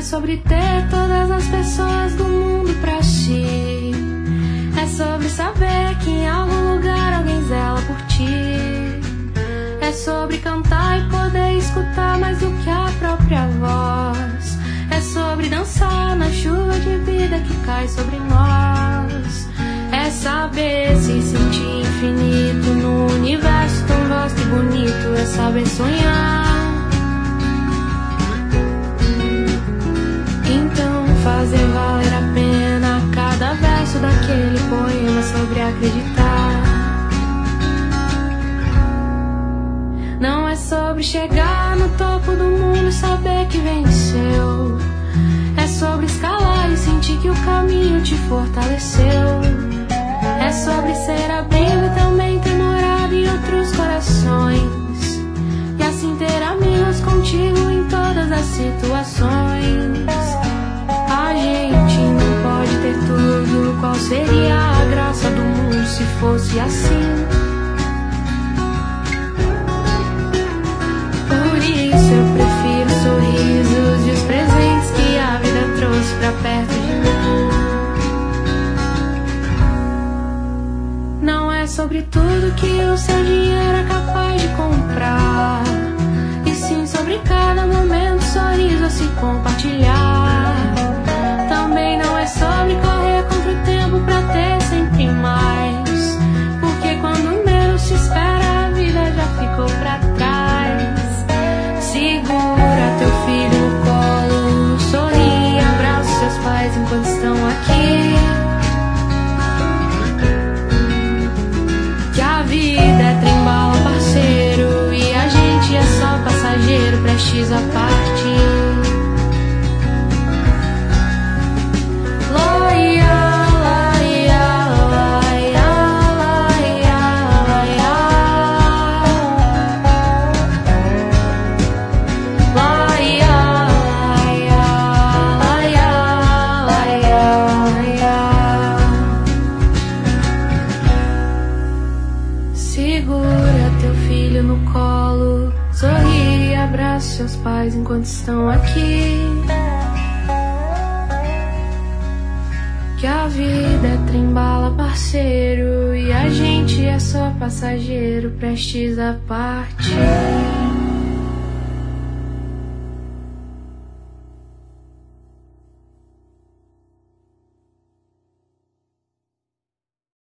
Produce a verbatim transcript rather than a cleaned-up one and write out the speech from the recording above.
sobre ter todas as pessoas do mundo pra si. É sobre saber que em algum lugar alguém zela por ti. É sobre cantar e poder escutar mais do que a própria voz. É sobre dançar na chuva de vida que cai sobre nós. É saber se sentir infinito no universo tão vasto e bonito. É saber sonhar. Então fazer valer a pena cada verso daquele poema sobre acreditar. Não é sobre chegar no topo do mundo e saber que venceu. É sobre escalar e sentir que o caminho te fortaleceu. É sobre ser abrigo e também ter morado em outros corações. E assim ter amigos contigo em todas as situações. A gente não pode ter tudo. Qual seria a graça do mundo se fosse assim? Por isso eu prefiro os sorrisos e os presentes que a vida trouxe pra perto de mim. Não é sobre tudo que o seu dinheiro é capaz de comprar, e sim sobre cada momento, sorriso a se compartilhar. Também não é sobre correr contra o tempo pra ter sempre mais, porque quando menos se espera a vida já ficou pra trás. Segura teu filho no colo, sorri, abraça seus pais enquanto estão aqui. Que a vida é trem-bala, parceiro, e a gente é só passageiro, prestes a partir. Segura teu filho no colo, sorri e abraça seus pais enquanto estão aqui. Que a vida é trem-bala, parceiro, e a gente é só passageiro, prestes a partir.